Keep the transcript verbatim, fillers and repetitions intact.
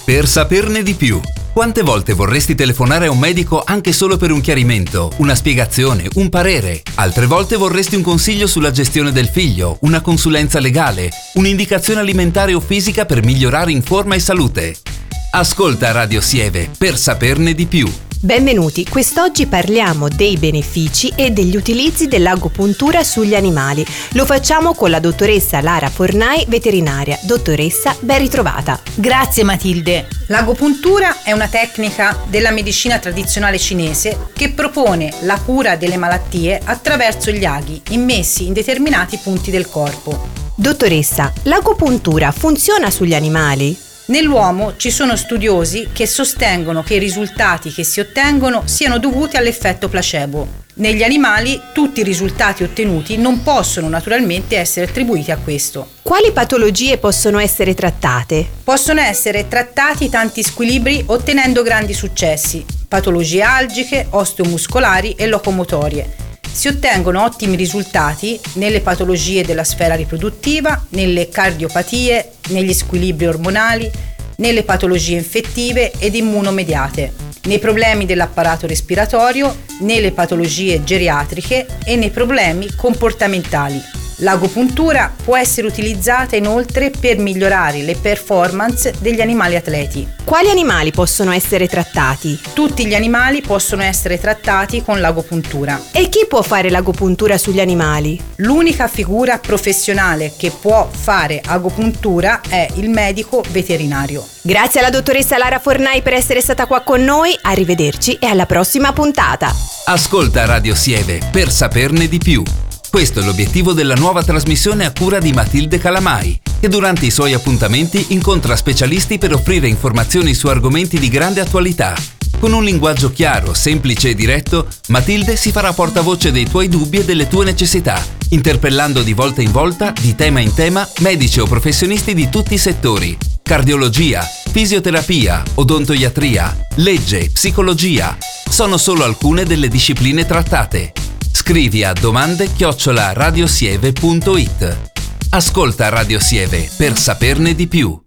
Per saperne di più. Quante volte vorresti telefonare a un medico anche solo per un chiarimento, una spiegazione, un parere? Altre volte vorresti un consiglio sulla gestione del figlio, una consulenza legale, un'indicazione alimentare o fisica per migliorare in forma e salute. Ascolta Radio Sieve per saperne di più. Benvenuti, quest'oggi parliamo dei benefici e degli utilizzi dell'agopuntura sugli animali. Lo facciamo con la dottoressa Lara Fornai, veterinaria. Dottoressa, ben ritrovata. Grazie Matilde. L'agopuntura è una tecnica della medicina tradizionale cinese che propone la cura delle malattie attraverso gli aghi immessi in determinati punti del corpo. Dottoressa, l'agopuntura funziona sugli animali? Nell'uomo ci sono studiosi che sostengono che i risultati che si ottengono siano dovuti all'effetto placebo. Negli animali tutti i risultati ottenuti non possono naturalmente essere attribuiti a questo. Quali patologie possono essere trattate? Possono essere trattati tanti squilibri ottenendo grandi successi, patologie algiche, osteomuscolari e locomotorie. Si ottengono ottimi risultati nelle patologie della sfera riproduttiva, nelle cardiopatie, negli squilibri ormonali, nelle patologie infettive ed immunomediate, nei problemi dell'apparato respiratorio, nelle patologie geriatriche e nei problemi comportamentali. L'agopuntura può essere utilizzata inoltre per migliorare le performance degli animali atleti. Quali animali possono essere trattati? Tutti gli animali possono essere trattati con l'agopuntura. E chi può fare l'agopuntura sugli animali? L'unica figura professionale che può fare agopuntura è il medico veterinario. Grazie alla dottoressa Lara Fornai per essere stata qua con noi. Arrivederci e alla prossima puntata. Ascolta Radio Sieve per saperne di più. Questo è l'obiettivo della nuova trasmissione a cura di Matilde Calamai, che durante i suoi appuntamenti incontra specialisti per offrire informazioni su argomenti di grande attualità. Con un linguaggio chiaro, semplice e diretto, Matilde si farà portavoce dei tuoi dubbi e delle tue necessità, interpellando di volta in volta, di tema in tema, medici o professionisti di tutti i settori: cardiologia, fisioterapia, odontoiatria, legge, psicologia. Sono solo alcune delle discipline trattate. Scrivi a domande chiocciola radiosieve punto it. Ascolta Radio Sieve per saperne di più.